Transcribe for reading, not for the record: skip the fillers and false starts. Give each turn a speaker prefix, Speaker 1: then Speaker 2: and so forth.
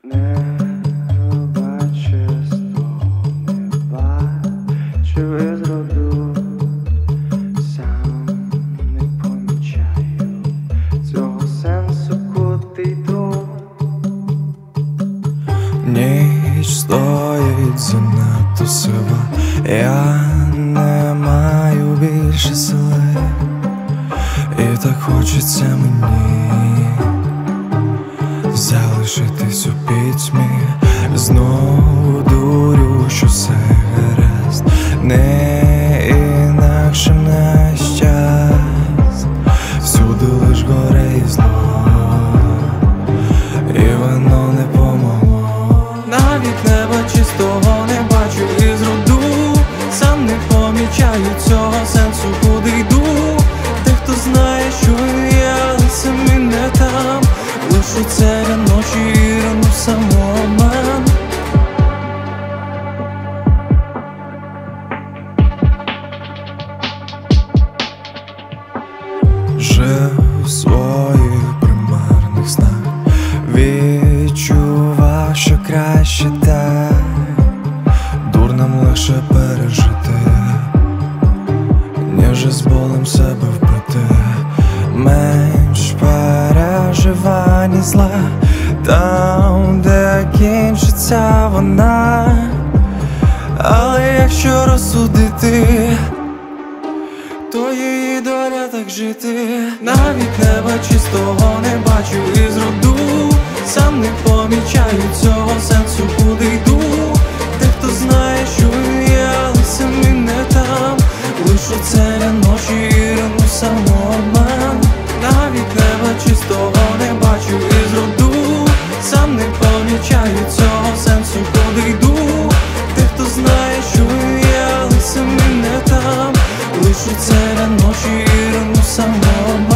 Speaker 1: Не бачиш того, не бачив із роду, сам не помічаю цього сенсу, куди йду.
Speaker 2: Ніч стоїть занадто сива, я не маю більше сили, і так хочеться мені залишитись у пітьмі. Знову дурю, що все гаразд, не інакше наш час. Всюди лиш горе і зло, і воно не помогло.
Speaker 3: Навіть неба чистого не бачу із роду, сам не помічаю цього сенсу, куди йду. Дехто знає, що я, але самі не там. Лишу це для ночі і рану самообман.
Speaker 2: Жив в своїх примарних снах, відчував, що краще так. Дурним лише пережити, ніж з болем себе вбити. Менш переживань і зла там, де кінчиться вона. Але якщо розсудити, то її доля так жити.
Speaker 3: Навіть неба чистого не бачу із роду, сам не помічаю цього сенсу, куди йду. Дехто знає, що я, але самі не там. Лишу це для ночі і рану самообман. Навіть неба чистого не бачу із роду, сам не помічаю цього сенсу, куди йду. Дехто знає, що я, але самі не там. Лишу це для ночі і рану самообман.